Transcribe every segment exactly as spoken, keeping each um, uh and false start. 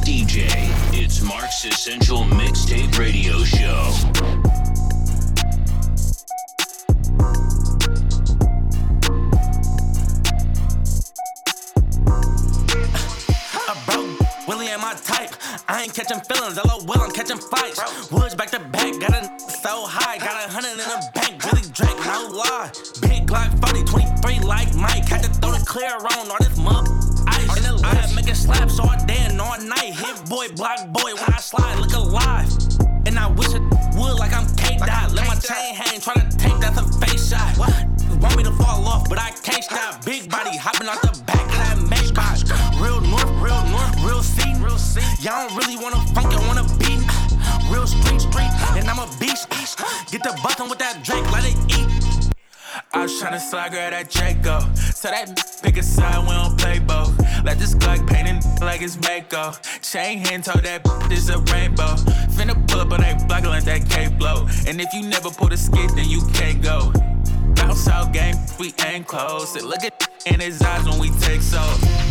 D J. It's Mark's Essential Mixtape Radio Show. Willie ain't my type. I ain't catching feelings. LOL, I'm catching fights. Woods back to back, got a so high. Got a hundred in the bank, really drank, no lie. Big Glock forty, twenty-three like Mike. Had to throw the clear on all this mud. Ice in the lab, making slaps all day and all night. Hit boy, block boy, when I slide, look alive. And I wish it would like I'm K-Dot. Let my chain hang, tryna take that's a face shot. What? Want me to fall off, but I can't stop. Big body hopping out the back of that Maybach. Real north, real north, real sea, real sea. Y'all don't really wanna funk, I wanna beat. Real street, street, and I'm a beast. Get the button with that Drake, let it eat. I was tryna slide, grab that Draco. So that pick a side, we don't play both. Let this Glock painting like it's Mako. Chain hand told that this a rainbow. Finna pull up on that block and let that K blow. And if you never pull the skid, then you can't go. Bounce out game, we ain't close. And look at in his eyes when we take so.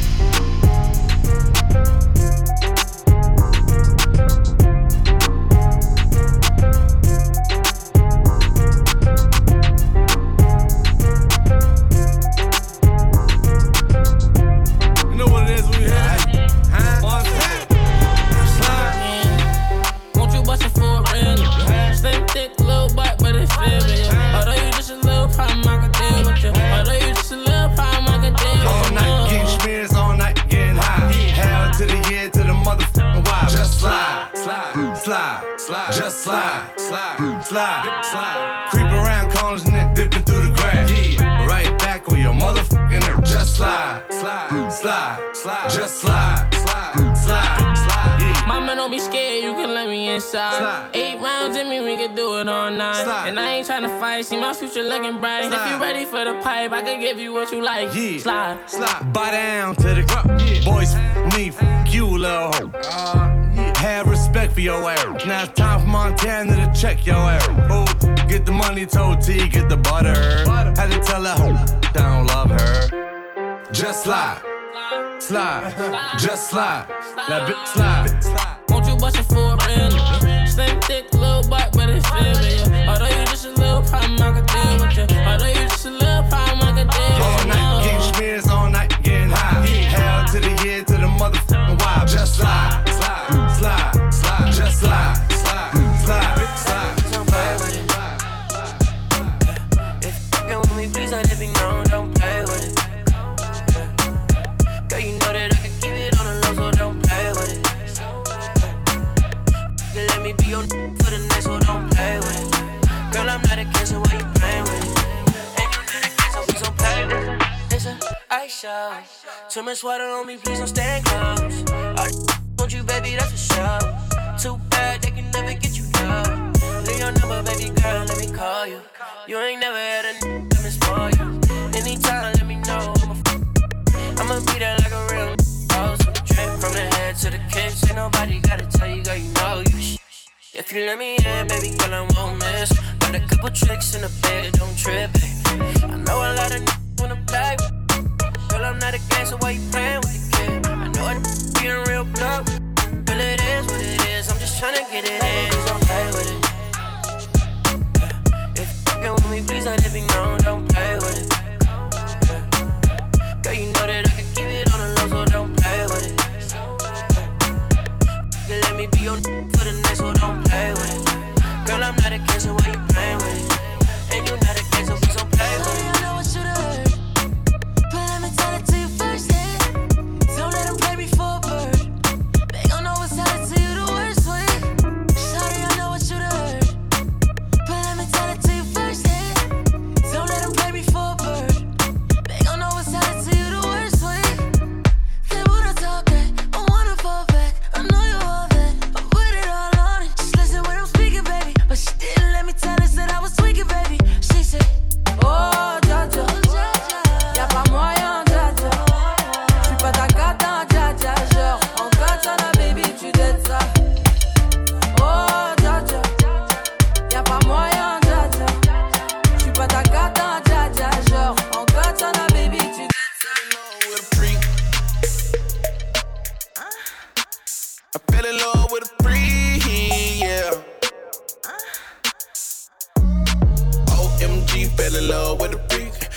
Just slide, slide, slide, slide. Creep around corners and then dipping through the grass. Yeah. Right back on your motherfucking ass. Just slide, slide, slide, slide. Just slide, slide, slide, slide. Yeah. Mama, don't be scared, you can let me inside. Slide. Eight rounds in me, we can do it all night. Slide. And I ain't tryna fight, see my future looking bright. Slide. If you ready for the pipe, I can give you what you like. Yeah. Slide, slide. Buy down to the ground. Yeah. Boys, me, f- you, little hoe. Uh, Have respect for your ass. Now it's time for Montana to check your ass. Oh, get the money, told T, get the butter. Had to tell her, I don't love her. Just slide, slide, just slide. That bitch slide. Won't you bust it for a real? Slim, thick, little butt, but it's feeling you. Although you just a little problem, I could deal with you. Although you just a little problem, I could deal with you. All night, getting smears, all night, getting high. Hell to the year, to the motherfucking wild. Just slide. Slide, slide, just slide, slide, slide, slide. Don't play with it. If you're with me, please let it be known. Don't play with it. Girl, you know that I can keep it on the low, so don't play with it. You let me be your for the night, so don't play with it. Girl, I'm not a kid, so why you playing with it? And you not a kid, so please don't play with it. It's a ice show. Too much water on me, please don't stand close. I want you, baby, that's for sure. Too bad they can never get you down. Leave your number, baby girl, let me call you. You ain't never had a n***, let me spoil you. Anytime, let me know. I'm a f- I'ma be there like a real boss. Drip from the head to the kicks. Ain't nobody gotta tell you, girl, you know you sh- If you let me in, baby girl, I won't miss. Got a couple tricks in the bed, don't trip, baby. I know a lot of n***, wanna play with. Girl, I'm not a gangster, why you playing with the kid? I know it being real blunt. Well, it is what it is, I'm just tryna get it in. Please don't play with it. If you're with me, please let it be known. Don't play with it. Girl, you know that I can keep it on the low, so don't play with it. You let me be your for the night, so don't play with it. Girl, I'm not a kid, so why you playing with it? And you're not a kid, so please don't play with it.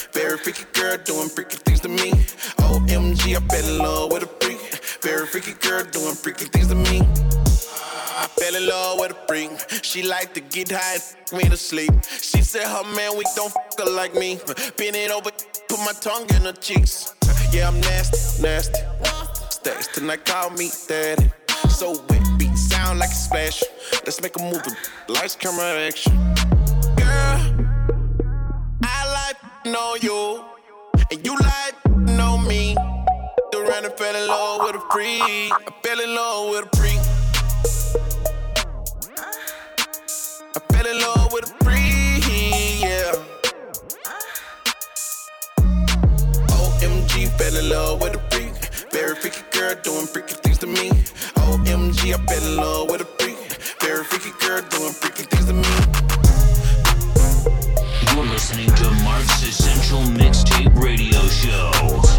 Very freaky girl doing freaky things to me. O M G, I fell in love with a freak. Very freaky girl doing freaky things to me. I fell in love with a freak. She like to get high and f me to sleep. She said her man, we don't f her like me. Bend it over, put my tongue in her cheeks. Yeah, I'm nasty, nasty. Stacks tonight, call me daddy. So wet, beat sound like a splash. Let's make a movie, lights, camera, action. Girl, I like know you, and you like know me. Around and fell in love with a freak. I fell in love with a freak. I fell in love with a freak, yeah. O M G, fell in love with a freak. Very freaky girl doing freaky things to me. O M G, I fell in love with a freak. Very freaky girl doing freaky things to me. You're listening to Mark's Essential Mixtape Radio Show.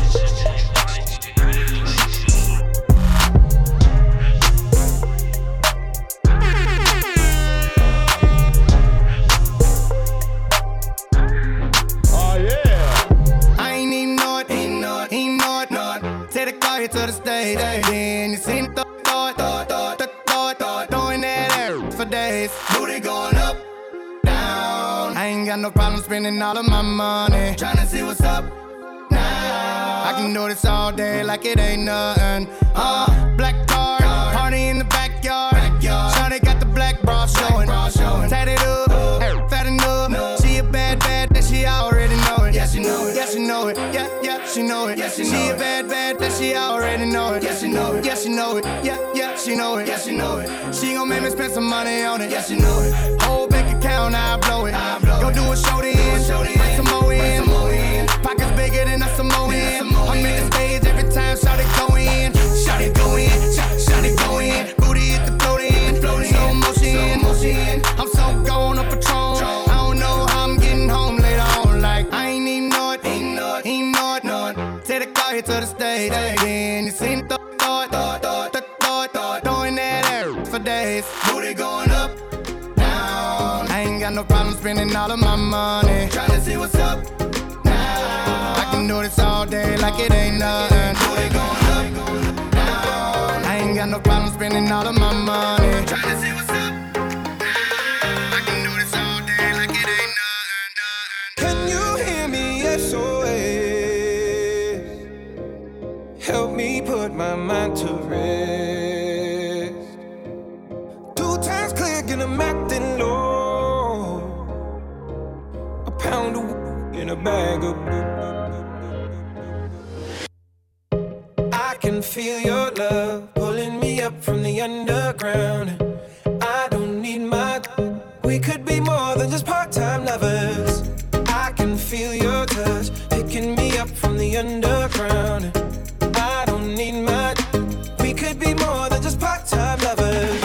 To the stage, then you seen the thought, thought, thought, thought, thought, throwing that air for days. Booty going up, down. I ain't got no problem spending all of my money, tryna see what's up now. I can do this all day like it ain't nothing. Uh, black car, party in the backyard. Shawty got the black bra showing, tatted up, fat enough. She a bad, bad, that she already know it. Yeah, she know it. Yeah, she know it. Yeah, yeah, she know it. Yeah, she know it. She a bad, bad, that she already know it. Yeah, she know it. Yeah, she know it. Yeah, yeah, she know it. Yeah, she know it. She gon' make me spend some money on it. Yeah, she know it. Whole bank account, I blow it. Go do a show then, bring some more in. Pockets bigger than a Samoan. I'm in the stage every time, shout it go in. Shout it go in. Shout it go in. Booty hit the float in. Slow motion. I'm so gone on Patron. I don't know how I'm getting home later on. Like I ain't even know it. Ain't know it. Ain't know it. Know it. Take the car here to the stage. Then you seen the thought, thought, thought, thought, thought, throwing that air for days. Booty going up, down. I ain't got no problem spending all of my money, tryna see what's up now. I can do this all day like it ain't nothing. Booty going up, down. I ain't got no problem spending all of my money, tryna see what's up. I can do this all day like it ain't nothing. Can you hear me? S O S. Help me put my mind to rest. Two times click and I'm acting low. A pound of in a bag of. I can feel your love pulling me up from the underground. I don't need my. We could be more than just part-time lovers. I can feel your touch picking me up from the underground. I don't need my. We could be more than just part-time lovers.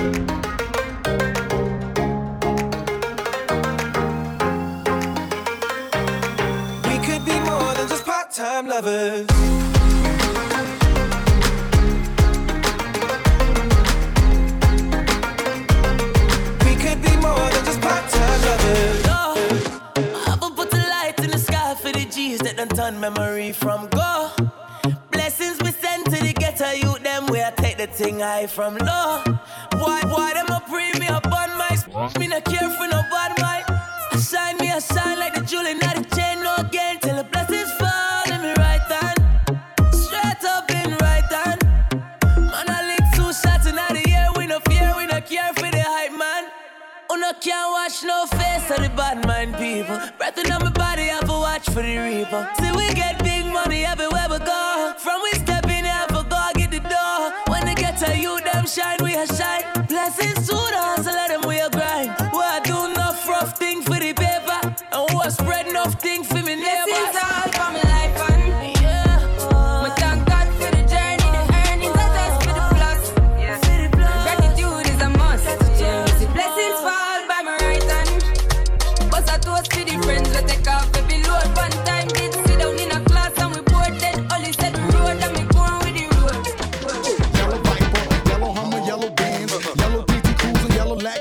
We could be more than just part-time lovers. We could be more than just part-time lovers. No, I've put the light in the sky for the G's that done turn memory from go. Blessings we send to the ghetto youth, them where I take the thing high from low. Why, why them a pre me up on my sp- me not care for no bad mind. Shine me a shine like the jewel in the chain, no again till the blessings fall in me right hand. Straight up in right hand. Man, I lick two shots in the air, we no fear, we no care for the hype man. Who no can't watch no face of the bad mind people. Breathing on my body, I have to watch for the reaper. See we get big money everywhere we go. From we step in, I go get the door. When they get to you, them shine, we a shine. Blessings to the hustle, let them we a grind. We a do enough rough thing for the paper, and we a spread enough thing for me neighbors. This is all for my life and yeah. My thank God for the journey, the earnings are just for the plus. Yeah. Gratitude is a must. Yeah. Blessings fall by my right hand. But I toast to the friends that take off every load. One time did sit down in a class and we bored then only said the road and we going with the road. Yellow Viper, yellow Hummer, yellow Benz, yellow P T Cruiser, yellow Lac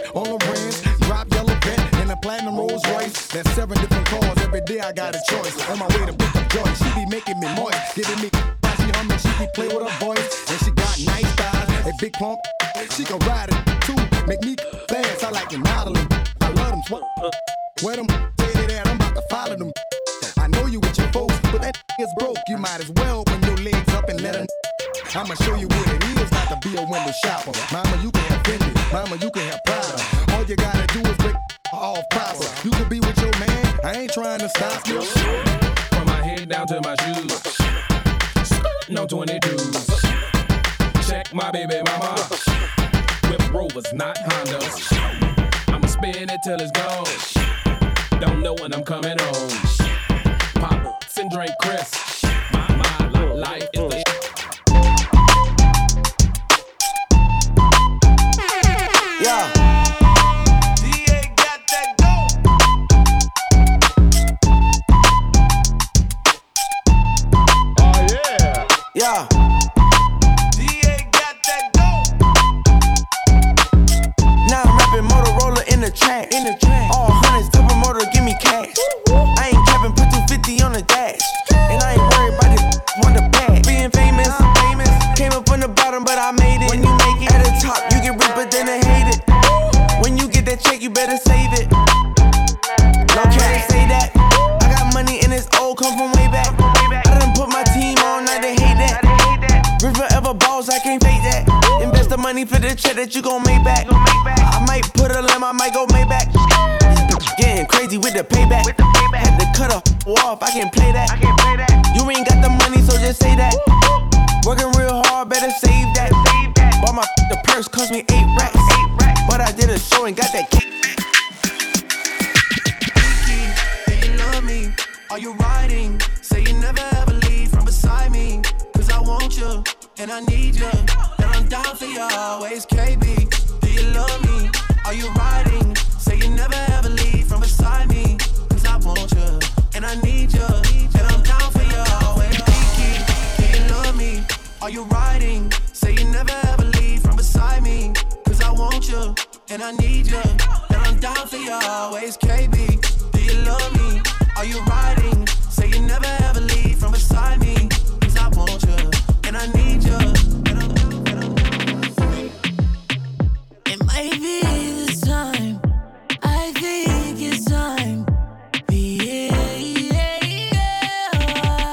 I got a choice. On my way to pick up joy, she be making me moist, giving me she humming, she be play with her voice, and she got nice thighs, a big plump. She can ride it too, make me fast. I like the modeling. I love them. Sw- Where them say that I'm about to follow them. I know you with your folks, but that is broke. You might as well open your legs up and let them. I'ma show you what it is not to be a window shopper. Mama, you can have Fendi. Mama, you can have Prada. All you gotta do is break off proper. You can be with your man. I ain't trying to stop you. From my head down to my shoes. No twenty-twos. Check my baby mama. Whip Rovers, not Hondas. I'ma spin it till it's gone. Don't know when I'm coming home. Pop and drink Chris. My, my life is the yeah. D A got that dope. Oh yeah. Yeah. D A got that dope. Now I'm rapping Motorola in the trash. In the trash. All hundreds, top of motor, give me cash. I ain't capping, put two fifty on the dash. And I ain't worried about it, want the bag. Being famous, famous. Came up from the bottom, but I made it. When you make it at the top, you get rich, but then they hate it. When you get that check, you better save it. No care to say that. I got money and it's old, come from way back. I done put my team on, now they hate that. Rich forever balls, I can't fake that. Invest the money for the check that you gon' make back. I might put a limb, I might go Maybach. Getting crazy with the payback. Had to cut her off, I can't play that. You ain't got the money, so just say that. Working real hard, better save that. Bought my the purse, cost me eight racks. But I did a show and got that kick. Do you love me? Are you riding? Say you never ever leave from beside me. Cause I want you, and I need you. And I'm down for you always, K B. Do you love me? Are you riding? Say you never ever leave from beside me. Cause I want you, and I need you. And I'm down for you always, Kiki. Do you love me? Are you riding? Say you never ever leave from beside me. Cause I want you, and I need you. And I'm down for you always, K B. Do you love me? Are you riding? Say you never ever leave from beside me. Cause I want you, and I need you. It might be this time. I think it's time. Yeah, yeah, yeah.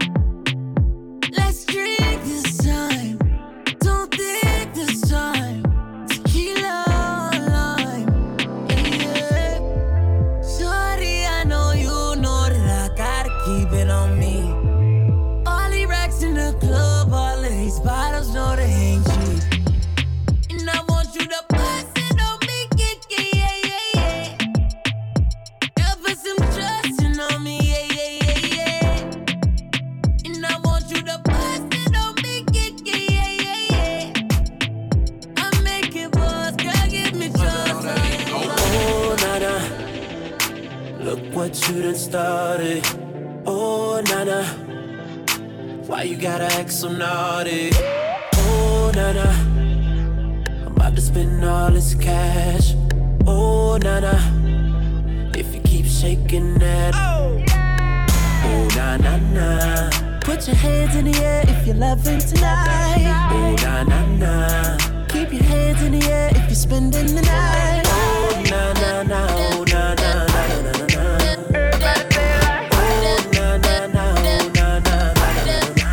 Let's drink this time. Don't think this time. Tequila lime. Yeah. Shorty, I know you know that I gotta keep it on me. All these racks in the club, all of these bottles know they ain't cheap. And I want you to bust it on me, yeah, yeah, yeah, yeah. Girl, put some trust in on me, yeah, yeah, yeah, yeah. And I want you to bust it on me, yeah, yeah, yeah, yeah, yeah. I make it buzz, girl, give me trust. Oh, Nana, look what you done started. Oh, Nana, why you gotta act so naughty? Oh, Nana, I'm about to spend all this cash. Oh, Nana, if you keep shaking that. Oh, na na na. Put your hands in the air if you're loving tonight. Oh, na na na. Keep your hands in the air if you're spending the night. Oh, na na na. Oh, na na na na na na. Everybody say like, oh, na na na. Oh, na na na na na.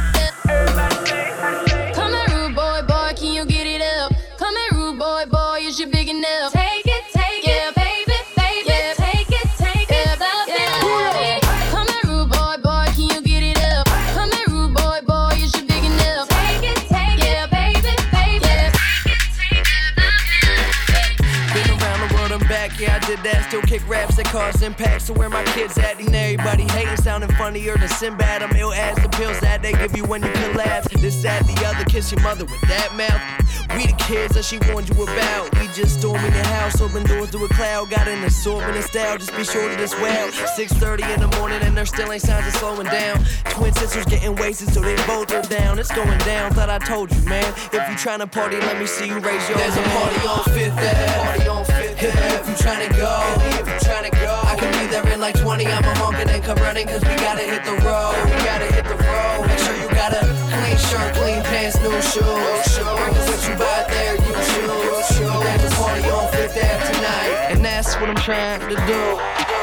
come here, rude boy, boy, can you get it up? Come here, rude boy, boy, is you big enough? Take it, take yeah, it, baby, baby, yeah, take it, take yeah, it, love yeah. it. Come here, rude boy, boy, can you get it up? Come here, rude boy, boy, is you big enough? Take it, take yeah, baby, baby, yeah, take it, take it. Been around the world and back, yeah, I did that. Still kick raps that cause impact. So where my kids at? And everybody hating, sounding funnier than Sinbad. I'm ill as the pills that they give you when you collapse. This, that, the other, kiss your mother with that mouth. We the kids that she warned you about. We just storming the house, open doors to a cloud. Got an assortment of style, just be sure to this well. six thirty in the morning and there still ain't signs of slowing down. Twin sisters getting wasted, so they both are down. It's going down, thought I told you, man. If you tryna party, let me see you raise yours. There's a party on Fifth Ave. Party on Fifth Ave. If you tryna go, if you tryna go, I can be there in like twenty, I'm a honkin' and come running, cause we gotta hit the road, we gotta hit the road. Make sure you got a clean shirt, clean pants, new shoes. What you buy there, you choose. We're gonna party on Fifth Ave tonight, and that's what I'm trying to do.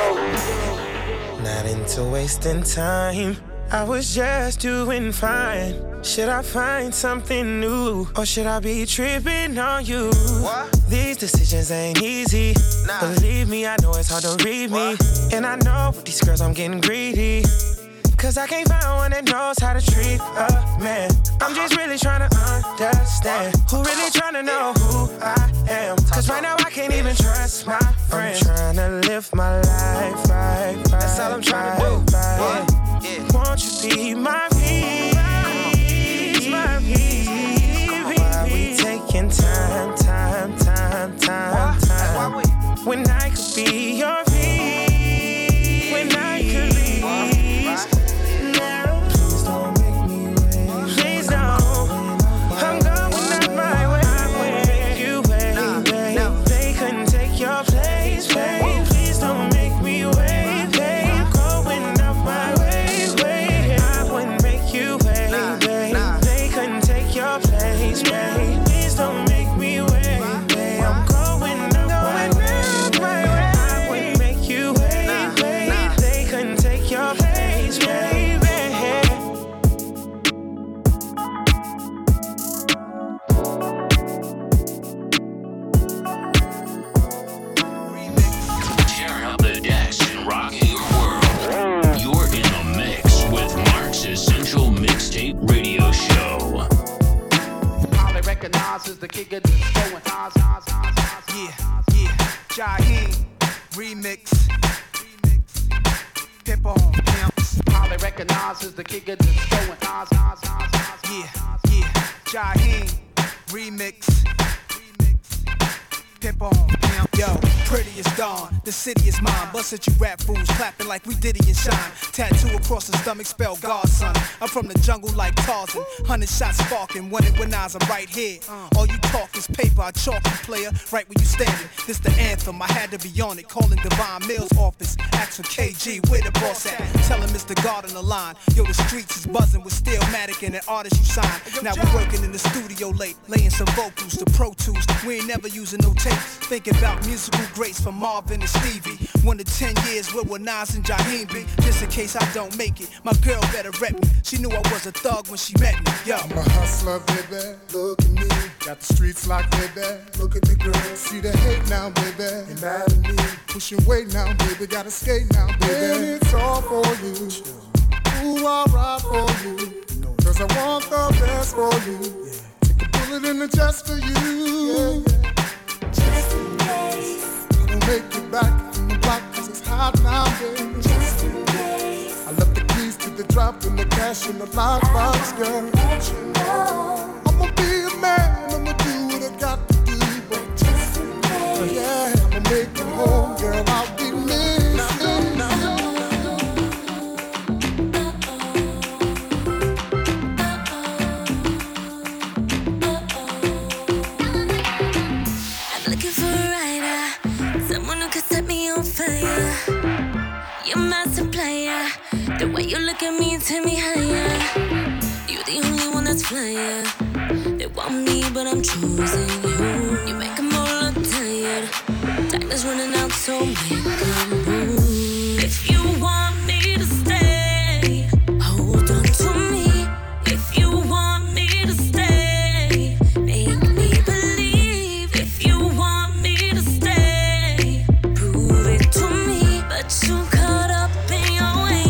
Not into wasting time, I was just doing fine. Should I find something new, or should I be tripping on you? What? These decisions ain't easy. Nah. Believe me, I know it's hard to read me. What? And I know with these girls I'm getting greedy, cause I can't find one that knows how to treat a man. I'm just really trying to understand who really trying to know who I am. Cause right now I can't even trust my friends. I'm trying to live my life right, right. That's all I'm trying to do. Right. Yeah. Won't you be my peace, my peace? Why we taking time, time, time, time, time? When I could be your peace, when I could be. Is the kicker that's going. Yeah, yeah. Jaheim remix. Pimp on pimps. All they recognize is the kicker that's going. Yeah, yeah. Jaheim remix. Pimp on pimp. Yo, pretty as dawn, the city is mine. Bust at you rap fools, clapping like we Diddy and Shine. Tattoo across the stomach, spell Godson. I'm from the jungle like Tarzan. Hundred shots sparking, when it when eyes are right here. All you talk is paper, I chalk you player, right where you standing. This the anthem, I had to be on it. Calling Divine Mills office, ask for K G, where the boss at? Tell him it's the guard on the line. Yo, the streets is buzzing with Stillmatic and an artist you sign. Now we working in the studio late, laying some vocals to Pro Tools. We ain't never using no tape. Thinking about musical greats from Marvin and Stevie. One to ten years, where will Nas and Jaheim be? Just in case I don't make it, my girl better rep me. She knew I was a thug when she met me. Yo, I'm a hustler, baby. Look at me. Got the streets locked, baby. Look at the girl. See the hate now, baby. Ain't mad at me. Pushing weight now, baby. Gotta skate now, baby. And it's all for you. Ooh, I'll ride for you. Cause I want the best for you. Take a bullet in the chest for you. Yeah, yeah. Just in case. It'll make it back from the block cause it's hot now, baby. Just in case. I left the keys to the drop and the cash in the lockbox, girl. Let you know. I'ma be a man, I'ma do what I got to do. But just in case. Yeah, I'ma make it home, girl. I'll be missing. No, no, no. You're my supplier. The way you look at me and take me higher. You're the only one that's flyer. They want me, but I'm choosing you. You make them all look tired. Time is running out, so make a move. If you want me to stay, hold on to me. If you want me to stay, make me believe. If you want me to stay, prove it to me. But you caught up in your ways.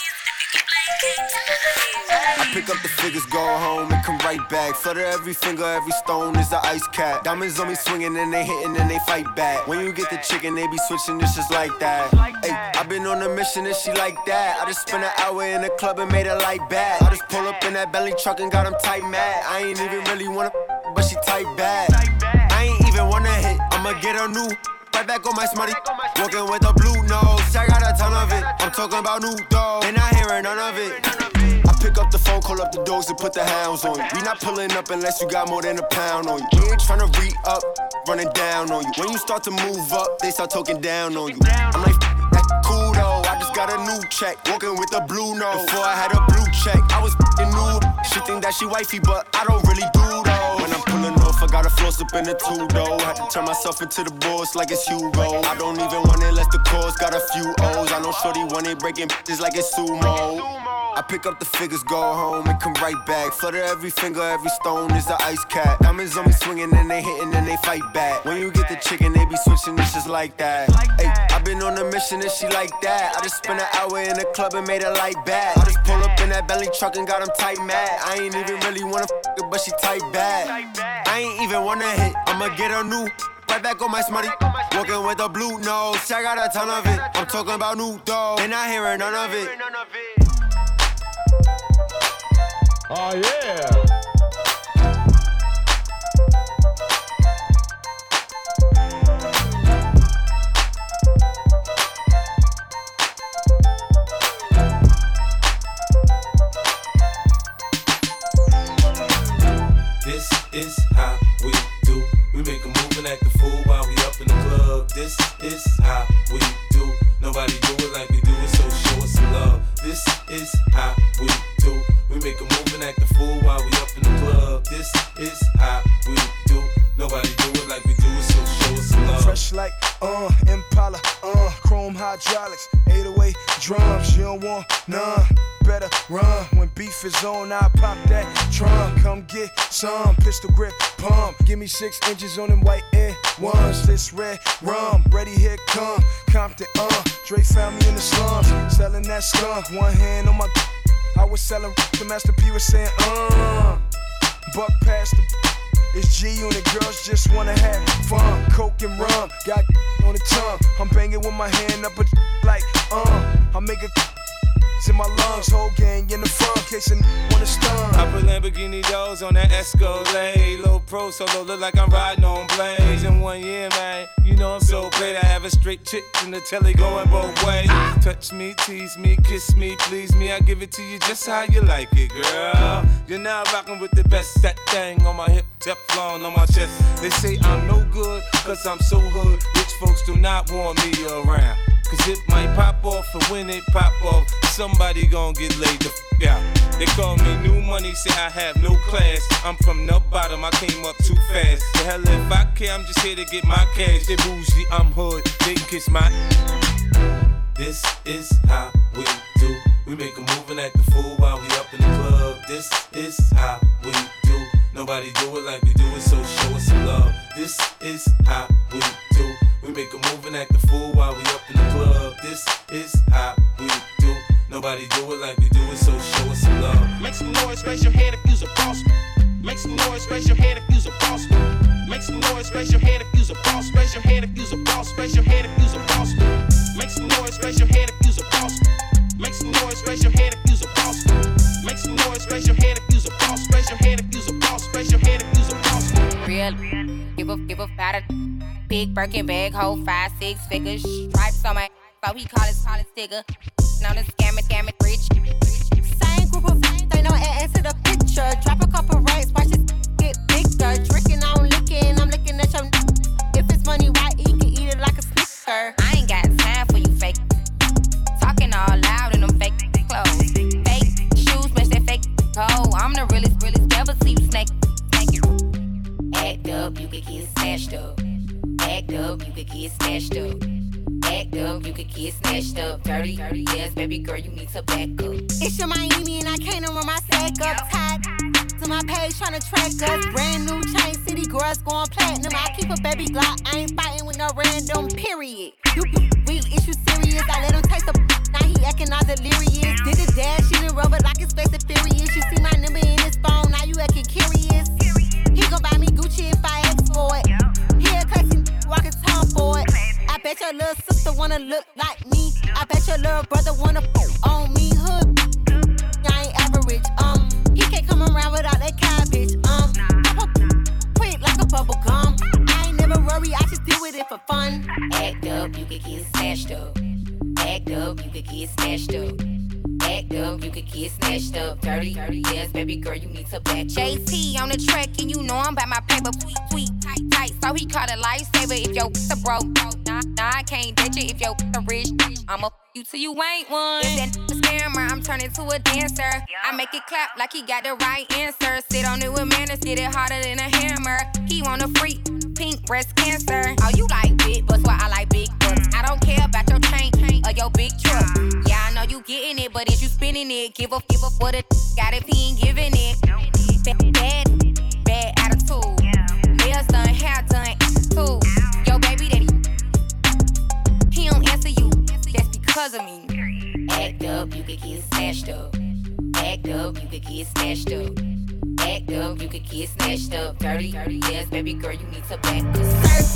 I pick up the figures, go home, and come right back. Flutter every finger, every stone is an ice cap. Diamonds on me swinging and they hitting and they fight back. When you get the chicken, they be switching dishes like that. Hey, I been on a mission and she like that. I just spent an hour in the club and made her like bad. I just pull up in that belly truck and got them tight mad. I ain't even really wanna, but she tight bad. I ain't even wanna hit, I'ma get her new. Right back on my smarty, walking with a blue nose. I got a ton of it. I'm talking about new dough, and I hearing none of it. I pick up the phone, call up the dogs, and put the hounds on you. We not pulling up unless you got more than a pound on you. We ain't tryna re-up, running down on you. When you start to move up, they start talking down on you. I'm like, that cool though. I got a new check. Walking with a blue nose. Before I had a blue check, I was f***ing new. She think that she wifey, but I don't really do though. When I'm pulling off, I got a floss up in the two though. Had to turn myself into the boss like it's Hugo. I don't even want it unless the cause got a few O's. I know shorty want it breaking bitches like it's sumo. I pick up the figures, go home, and come right back. Flutter every finger, every stone is an ice cap. Diamonds on me swinging and they hitting and they fight back. When you get the chicken, they be switching, it's just like that. Ay, I been on a mission and she like that. I just spent an hour in the club and made her like bad. I just pull up in that Bentley truck and got them tight mad. I ain't even really wanna f her, but she tight bad. I ain't even wanna hit, I'ma get her new. Right back on my smarty, walking with a blue nose. I got a ton of it, I'm talking about new dough, and I hearing none of it. Oh yeah. This is how we do. We make a move and act a fool while we up in the club. This is how we do. Nobody do it like we do it, so show us some love. This is how we do. We make a move and act a fool while we up in the club. This is how we do. Nobody do it like we do it, so show us some love. Fresh like, uh, Impala, uh, chrome hydraulics, eight oh eight drums, you don't want none. Better run when beef is on. I pop that trunk. Come get some pistol grip pump. Give me six inches on them white air ones. This red rum, ready here come. Compton, uh, Dre found me in the slums, selling that skunk. One hand on my. I was selling. The Master P was saying, uh, buck past the. It's G and the girls just wanna have fun. Coke and rum, got on the tongue. I'm banging with my hand up a like, uh, I make a. In my lungs, whole gang in the front, case a wanna stun. I put Lamborghini doors on that Escalade. Low pro solo, look like I'm riding on blades. In one year, man, you know I'm so great. I have a straight chick in the telly going both ways. Touch me, tease me, kiss me, please me. I give it to you just how you like it, girl. You're now rocking with the best. That thing on my hip, Teflon on my chest. They say I'm no good, cause I'm so hood. Rich folks do not want me around. Cause it might pop off, and when it pop off, somebody gon' get laid the f*** out. They call me new money, say I have no class. I'm from the bottom, I came up too fast. The hell if I care, I'm just here to get my cash. They bougie, I'm hood, they can kiss my. This is how we do. We make a move and act a fool while we up in the club. This is how we do. Nobody do it like we do it, so show us some love. This is how we do. We make a move and act a fool while we up in the club. This is how we do. Nobody do it like we do it, so show us some love. Make some noise, raise your hand if you's a boss. Make some noise, raise your hand if you's a boss. Make some noise, raise your hand if you's a boss. Raise your hand if you's a boss. Raise your hand if you's a boss. Make some noise, raise your hand if you's a boss. Make some noise, raise your hand if you's a boss. Make some noise, raise your hand if you's a boss. Raise your hand if you's a boss. Raise your hand if you's a boss. Real, give a give a fat big Birkin bag, hold five six figures. Stripes on my, so he call his call his sticker. Now the scam it, scam it, rich. Same group of they know add to the picture. Drop a couple racks, watch this get bigger. Tricking, I'm licking, I'm looking at your. If it's money, why he can eat it like a snicker? I ain't got time for you fake. Talking all loud in them fake clothes. Fake shoes, match that fake toe. I'm the realest, realest, never see you snake. Thank you. Act up, you could get snatched up. Act up, you could get snatched up. Act up, you could get snatched up. Dirty, dirty, yes, baby girl, you need to back up. It's your Miami and I can't run my sack up. Tied to my page tryna track us. Brand new chain city girls going platinum. I keep a baby Glock, I ain't fighting with no random, period. You, you weak, is you serious? I let him taste the now he acting all delirious. Did the dash, she didn't rubber like it's Fast and Furious. You see my number in his phone, now you acting curious. He gon' buy me Gucci if I ask for it. He a classy walking tom for it. I bet your little sister wanna look like me. I bet your little brother wanna on me. Hood, I ain't average. Um, he can't come around without that cabbage. Um, pop quick like a bubble gum. I ain't never worry, I just deal with it for fun. Act up, you could get snatched up. Act up, you could get snatched up. Act up, you could get snatched up. Dirty, dirty, yes, baby girl, you need to back. J T on the track, and you know I'm about my paper. Tweet, tweet, tight, tight. So he called a lifesaver if your a broke. Nah, nah, I can't ditch it if your a rich. I'm a you till you ain't one. If that a scammer, I'm turning to a dancer. I make it clap like he got the right answer. Sit on it with manners, get it harder than a hammer. He want a freak, pink breast cancer. Oh, you like big butts, well I like big butts. I don't care about your chain or your big truck. Yeah, I know you getting it, but is you spinning it? Give a give a what a got if he ain't giving it. Bad, bad, bad attitude. Nails done, hair done, too. Yo, baby daddy, he don't answer you. That's because of me. Act up, you could get snatched up. Act up, you could get snatched up. Act up, you could get snatched up. Dirty, dirty, yes, baby girl, you need to back up.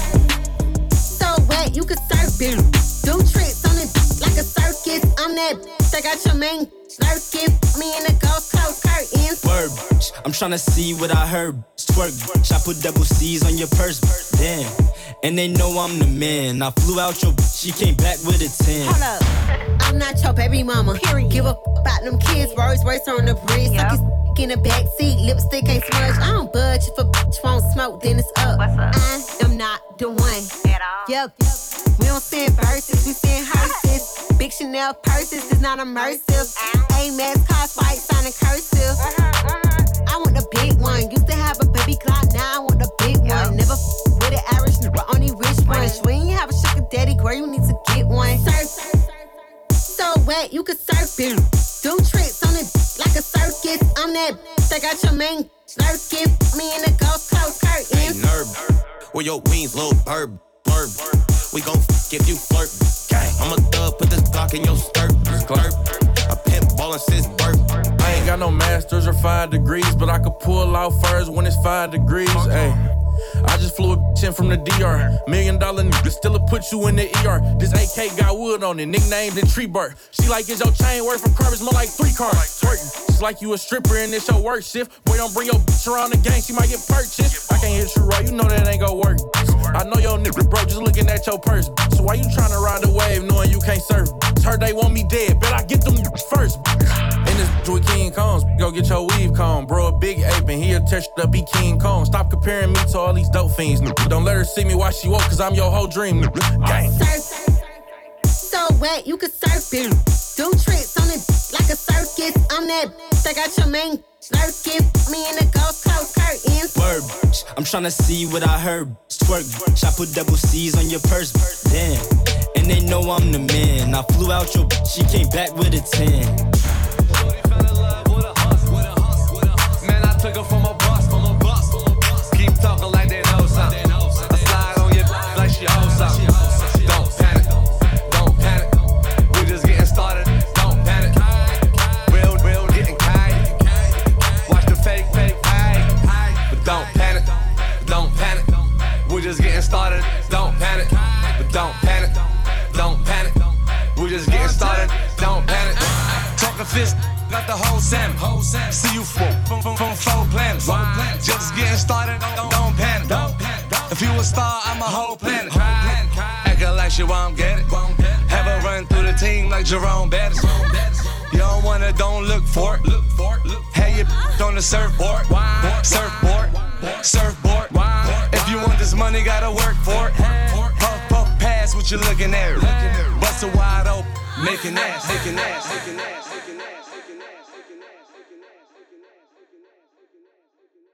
Surf, so wet, you could surf it. Do tricks on it like a circus. I'm that that got your main circus. Me and the ghost close curtains. Word, I'm tryna see what I heard. Twerk, I put double C's on your purse. Damn, and they know I'm the man. I flew out your, she came back with a ten. Hold up, I'm not your baby mama. Period. Give a f about them kids. Rolls Royce on the bridge. Yep. Suck his in the backseat. Lipstick ain't smudge. I don't budge. If a bitch won't smoke, then it's up. What's up? I am not the one. At all. Yep. We don't send verses, we send hearses. Big Chanel purses is not immersive. A-Max cars, white signing cursive. I want the big one. Used to have a baby Glock, now I want the big one. Never f with an average nigga, only rich ones. When you have a sugar daddy, girl, you need to get one. Surf, so wet, you could surf it. Do tricks on it like a circus. I'm that that got your main circus. Me and the ghost close curtains. Hey, nerve, where your wings, little bird, bird. We gon' f if you flirt. I'm a thug, put this Glock in your skirt. Skirt. A pimp ballin' since birth. I ain't got no masters or five degrees, but I could pull out furs when it's five degrees. Ayy, I just flew a bitch in from the D R. Million dollar nigga still put you in the E R. This A K got wood on it, nicknamed in Tree Bark. She like, is your chain worth from carbons more like three cars? Twerking. It's like you a stripper and it's your work shift. Boy, don't bring your bitch around the gang, she might get purchased. I can't hit you right, you know that ain't gon' work. I know your nigga broke just looking at your purse. So why you tryna ride the wave knowing you can't surf? Heard they want me dead, bet I get them first. In this with King Kong's, go get your weave combed. Bro, a big ape and he a touched up, be King Kong. Stop comparing me to all these dope fiends. Don't let her see me while she woke, cause I'm your whole dream. Gang. Surf, so wet, you could surf it. Do tricks on it like a circus. I'm that that got your main circus. Me and the ghost close curtains. Word, I'm tryna see what I heard. Twerk, I put double C's on your purse. Damn, and they know I'm the man. I flew out your, she came back with a ten. Man, I took her from a bus, from a bus. Keep talking like they know something. I slide on your like she owes something. Don't panic, don't panic. We just getting started. Don't panic. Real, real, getting kite. Watch the fake, fake, high. But don't panic, don't panic. We just getting started. Don't panic, but don't panic, don't panic. We just getting started. Don't panic. Talking fist. Got the whole salmon. See you from, from, from, from four planets. Just getting started, don't, don't panic. If you a star, I'm a whole planet. Acting like shit while I'm getting it. Have her run through the team like Jerome Bettis. You don't wanna, don't look for it. Have your b- on the surfboard. Surfboard, surfboard. If you want this money, gotta work for it. Puff, puff, pass what you looking at. Bust it wide open, making ass, making ass, making ass, making ass.